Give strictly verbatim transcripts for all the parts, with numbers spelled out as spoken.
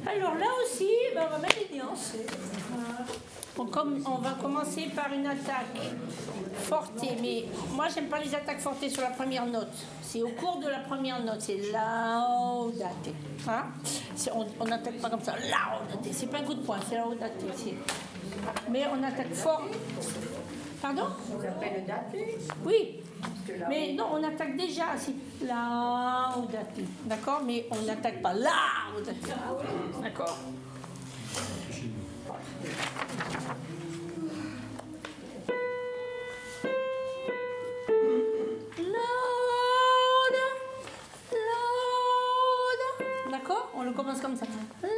Alors là aussi, ben, on va mettre des nuances. On, comme, on va commencer par une attaque fortée, mais moi j'aime pas les attaques fortées sur la première note. C'est au cours de la première note, c'est laudate. Hein, on n'attaque pas comme ça, laudate. C'est pas un coup de poing, c'est laudate. Mais on attaque fort. Pardon? On appelle le date. Oui. Mais non, on attaque déjà, c'est laudate. D'accord? Mais on n'attaque pas laudate. D'accord? D'accord? On le commence comme ça. Laudate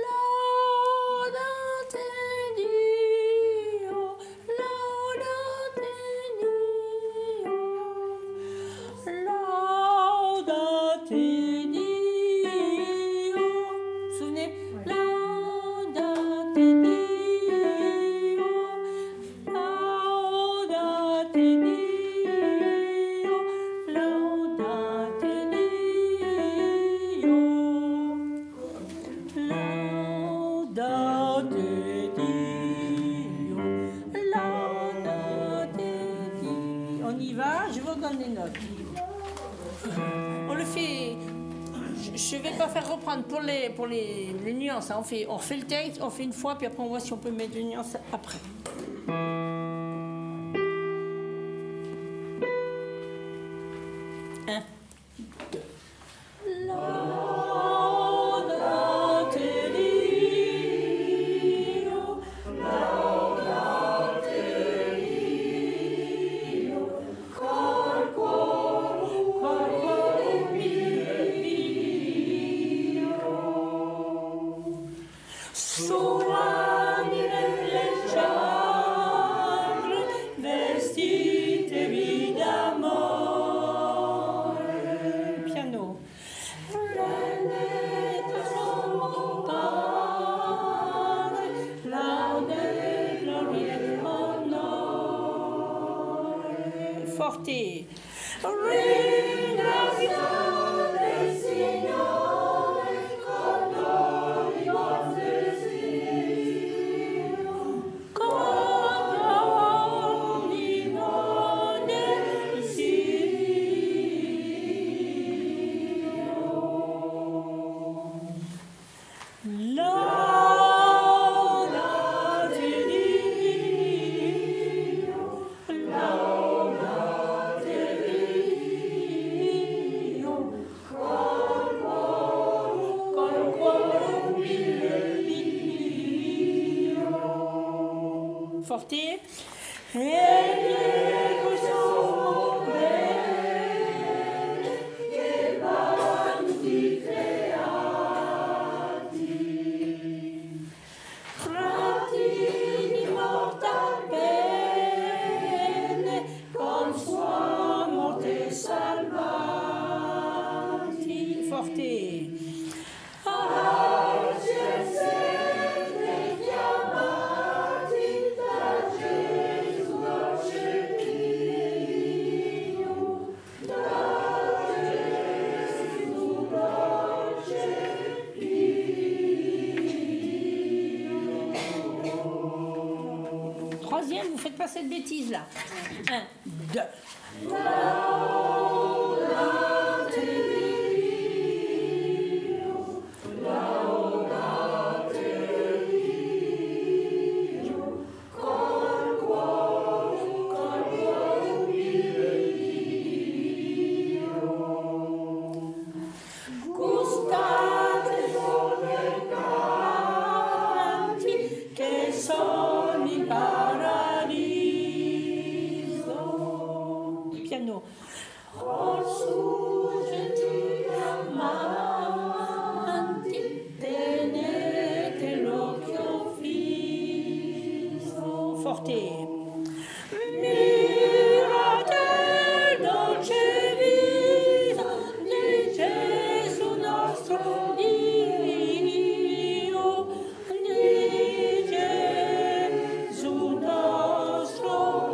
Dio, laudate Dio, laudate Dio. Vous vous souvenez? Laudate Dio, laudate Dio, laudate Dio. Laudate Dio, laudate Dio. On y va, je vous donne les notes. On le fait. Je ne vais pas faire reprendre pour les, pour les, les nuances. Hein. On, fait, on refait le texte, on fait une fois, puis après on voit si on peut mettre des nuances après. Un, deux. Laudate Dio, laudate Dio, cor corum, cor corum Dio. Suani leggiadre, vestitevi d'amore. Piano. Renete sommo Padre, laude, gloria e onore. Forte. Ringraziate il Signore con ogni vostro desiderio, con ogni buon desiderio. Laudate Dio, laudate Dio, cor corum, cor corum Dio. Forte. Egli sommo bene, che vanti creati, fratini mortal bene, con sua morte salvati. Forte. Oggi siete chiamati da Gesù dolce Dio, da Gesù dolce Dio. Troisième, vous faites pas cette bêtise là. Un, deux. Laudate Dio, laudate Dio, cor corum, cor corum Dio. Gustate sole canti che sono in paradiso. Piano. Oh, su gentili amanti, tenete l'occhio fisso. Forte. Mirate il dolce viso di Gesù nostro Dio, di Gesù nostro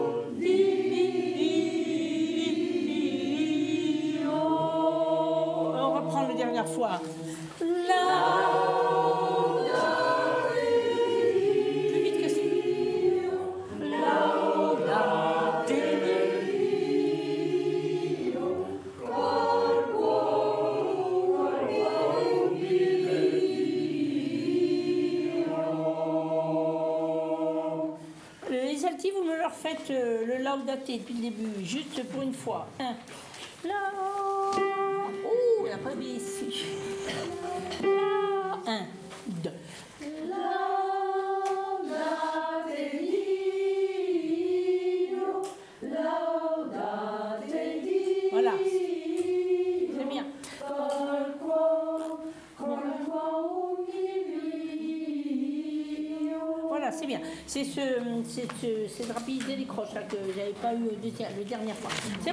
Dio. On va prendre la dernière fois. Laudate faites euh, le laudate depuis le début, juste pour une fois. Un. La. Oh, on n'a pas oublié ici. La. Un, deux. Voilà. C'est bien. Voilà, c'est bien. C'est ce, c'est ce, cette rapidité des croches là que j'avais pas eu le dernière fois.